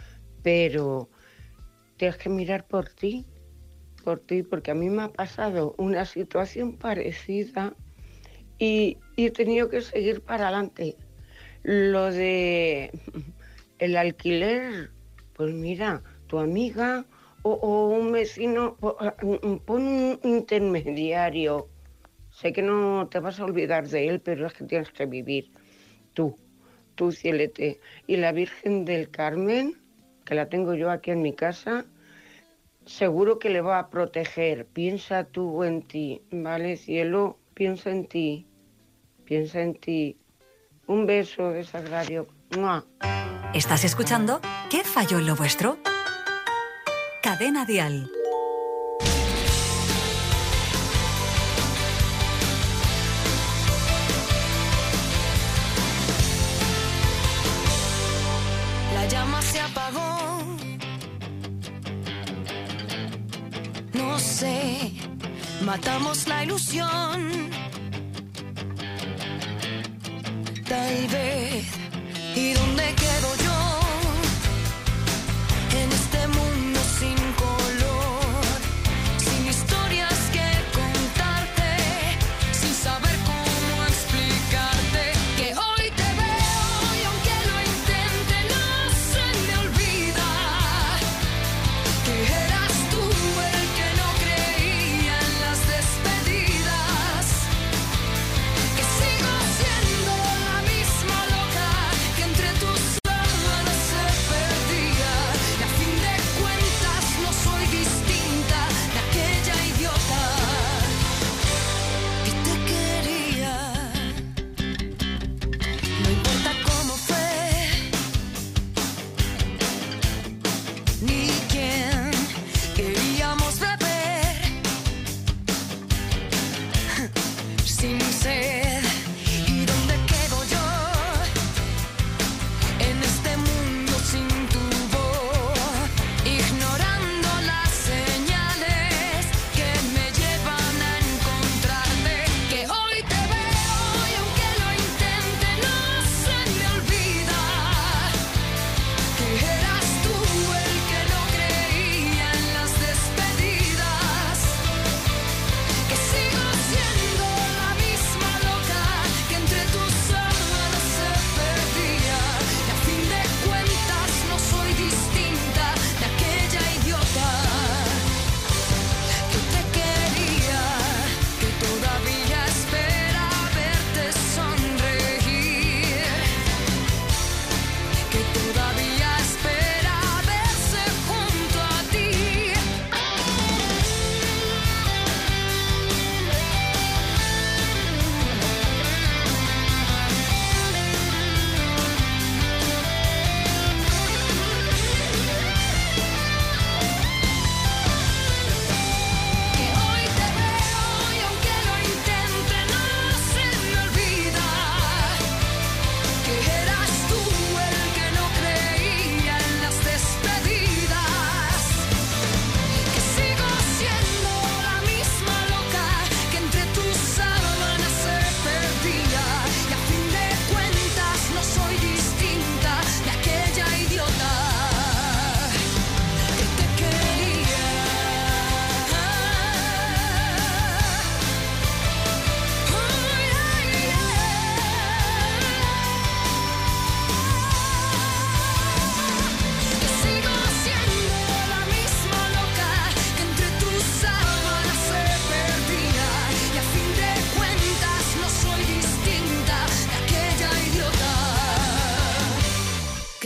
pero tienes que mirar por ti, por ti, porque a mí me ha pasado una situación parecida y, y he tenido que seguir para adelante. Lo de el alquiler, pues mira, tu amiga o, o un vecino, pon un intermediario. Sé que no te vas a olvidar de él, pero es que tienes que vivir tú, tú, Cielete. Y la Virgen del Carmen, que la tengo yo aquí en mi casa, seguro que le va a proteger. Piensa tú en ti, ¿vale, cielo? Piensa en ti, piensa en ti. Un beso de Sagrario. ¡Mua! ¿Estás escuchando? ¿Qué falló en lo vuestro? Cadena Dial. La llama se apagó. No sé, matamos la ilusión. Tal vez, ¿y dónde quedo yo? En este mundo sin color, sin historias que contarte, sin saber cómo explicarte que hoy te veo y aunque lo intente no sé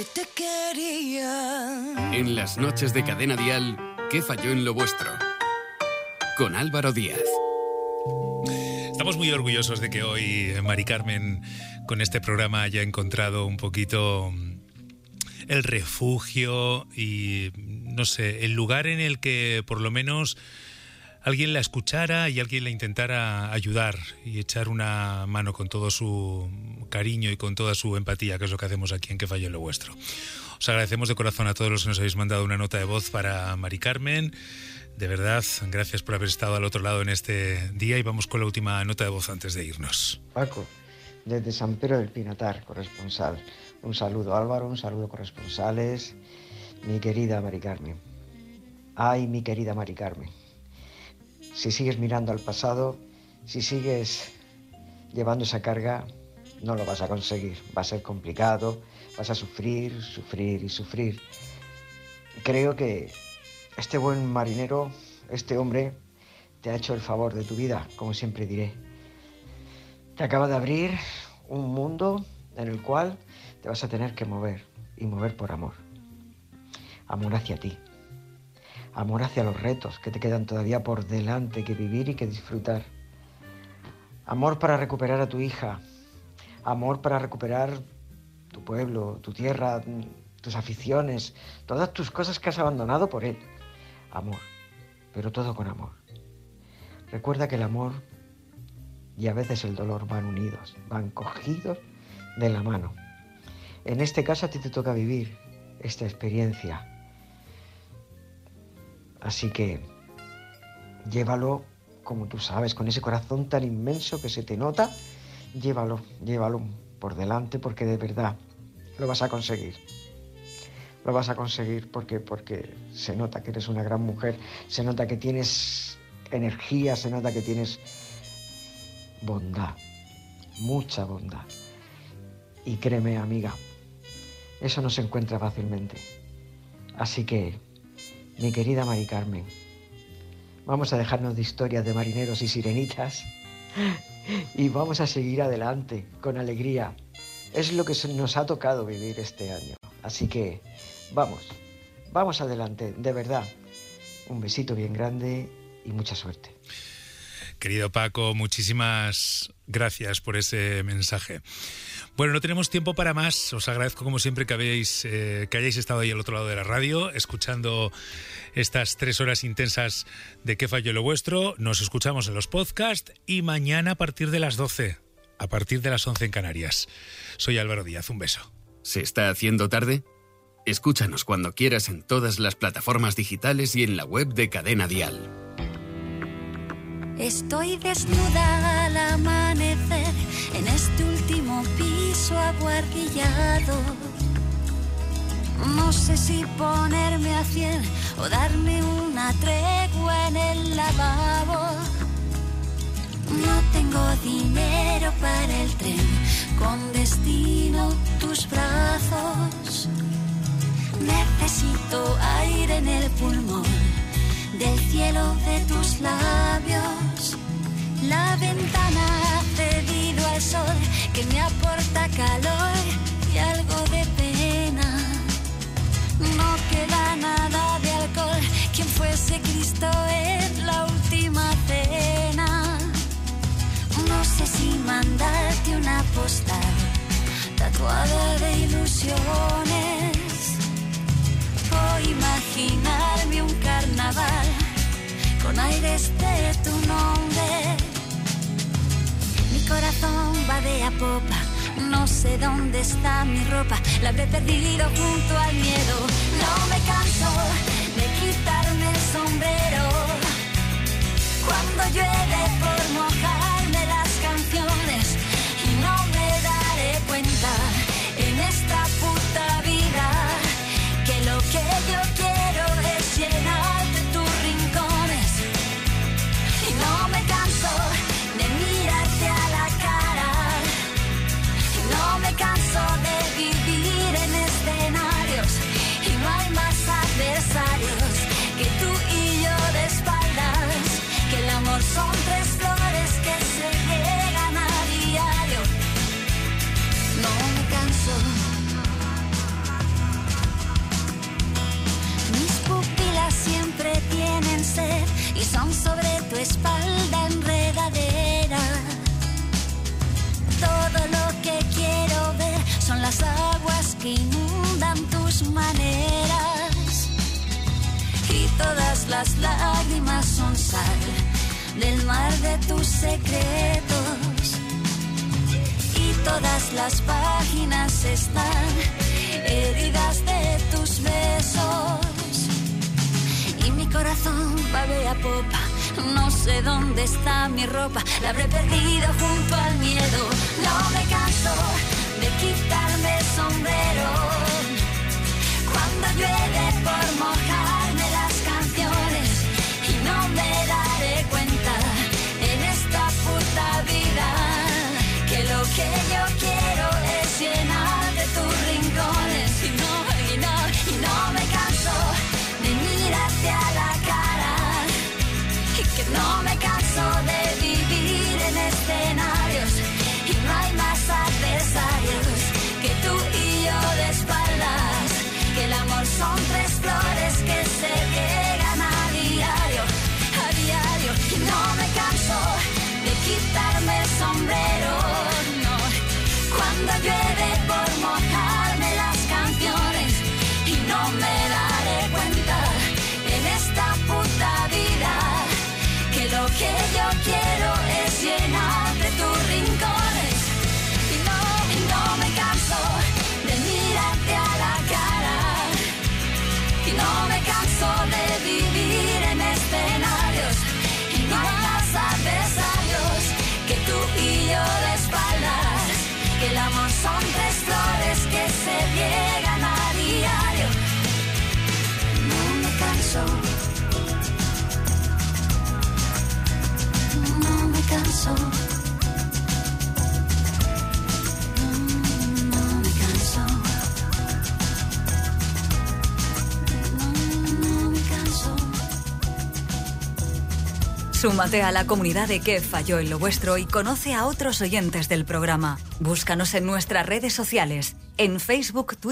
te quería. En las noches de Cadena Dial, ¿qué falló en lo vuestro? Con Álvaro Díaz. Estamos muy orgullosos de que hoy Mari Carmen con este programa haya encontrado un poquito el refugio y, no sé, el lugar en el que por lo menos alguien la escuchara y alguien la intentara ayudar y echar una mano con todo su cariño y con toda su empatía, que es lo que hacemos aquí en Que Falló en lo Vuestro. Os agradecemos de corazón a todos los que nos habéis mandado una nota de voz para Mari Carmen. De verdad, gracias por haber estado al otro lado en este día y vamos con la última nota de voz antes de irnos. Paco, desde San Pedro del Pinatar, corresponsal. Un saludo Álvaro, un saludo corresponsales. Mi querida Mari Carmen. Ay, mi querida Mari Carmen. Si sigues mirando al pasado, si sigues llevando esa carga, no lo vas a conseguir. Va a ser complicado, vas a sufrir, sufrir y sufrir. Creo que este buen marinero, este hombre, te ha hecho el favor de tu vida, como siempre diré. Te acaba de abrir un mundo en el cual te vas a tener que mover, y mover por amor. Amor hacia ti. Amor hacia los retos que te quedan todavía por delante, que vivir y que disfrutar. Amor para recuperar a tu hija. Amor para recuperar tu pueblo, tu tierra, tus aficiones, todas tus cosas que has abandonado por él. Amor, pero todo con amor. Recuerda que el amor y a veces el dolor van unidos, van cogidos de la mano. En este caso a ti te toca vivir esta experiencia. Así que llévalo como tú sabes, con ese corazón tan inmenso que se te nota, llévalo, llévalo por delante porque de verdad lo vas a conseguir. Lo vas a conseguir porque, porque se nota que eres una gran mujer, se nota que tienes energía, se nota que tienes bondad, mucha bondad. Y créeme, amiga, eso no se encuentra fácilmente. Así que, mi querida Mari Carmen, vamos a dejarnos de historias de marineros y sirenitas y vamos a seguir adelante con alegría. Es lo que nos ha tocado vivir este año. Así que, vamos, vamos adelante, de verdad. Un besito bien grande y mucha suerte. Querido Paco, muchísimas gracias por ese mensaje. Bueno, no tenemos tiempo para más. Os agradezco como siempre que, habéis, eh, que hayáis estado ahí al otro lado de la radio, escuchando estas tres horas intensas de ¿Qué falló lo vuestro? Nos escuchamos en los podcasts y mañana a partir de las doce, a partir de las once en Canarias. Soy Álvaro Díaz, un beso. ¿Se está haciendo tarde? Escúchanos cuando quieras en todas las plataformas digitales y en la web de Cadena Dial. Estoy desnuda al amanecer en este último piso abuhardillado. No sé si ponerme a cien o darme una tregua en el lavabo. No tengo dinero para el tren con destino tus brazos. Necesito aire en el pulmón del cielo de tus labios. La ventana ha cedido al sol que me aporta calor y algo de pena. No queda nada de alcohol, quien fuese Cristo en la última cena. No sé si mandarte una postal tatuada de ilusiones o imaginarme un carnaval con aires de tu nombre. Mi corazón va de a popa, no sé dónde está mi ropa, la habré perdido junto al miedo. No me canso de quitarme el sombrero cuando llueve por mojarme las canciones y no me daré cuenta en esta puta vida que lo que yo quiero es llenarte tus rincones. Y no me canso de mirarte a la cara. Y no me canso de vivir en escenarios. Y no hay más adversarios que tú y yo de espaldas. Que el amor son tres maneras y todas las lágrimas son sal del mar de tus secretos y todas las páginas están heridas de tus besos y mi corazón babea popa. No sé dónde está mi ropa, la habré perdido junto al miedo. No me canso de quitarme el sombrero cuando llueve por mojarme las canciones y no me daré cuenta en esta puta vida que lo que yo quiero es llenar de tus rincones y no, y no, y no me canso de mirarte a la cara y que no me canso de vivir en escenarios y no hay más adversarios que tú y yo de espaldas, que el amor son tres flores que se riegan a diario, a diario y no me canso de quitarme el sombrero, no, cuando llueve por mojarme las canciones y no me daré cuenta en esta puta vida que lo que yo quiero es llenar de tus rincones y no, y no me canso de mirarte a la cara y no me canso de vivir en escenarios y no hay más adversarios que tú y yo de espaldas, que el amor son tres flores que se riegan a diario. No me canso, no me canso, no, no me canso, no, no me canso. Súmate a la comunidad de Que Falló en lo Vuestro y conoce a otros oyentes del programa. Búscanos en nuestras redes sociales, en Facebook, Twitter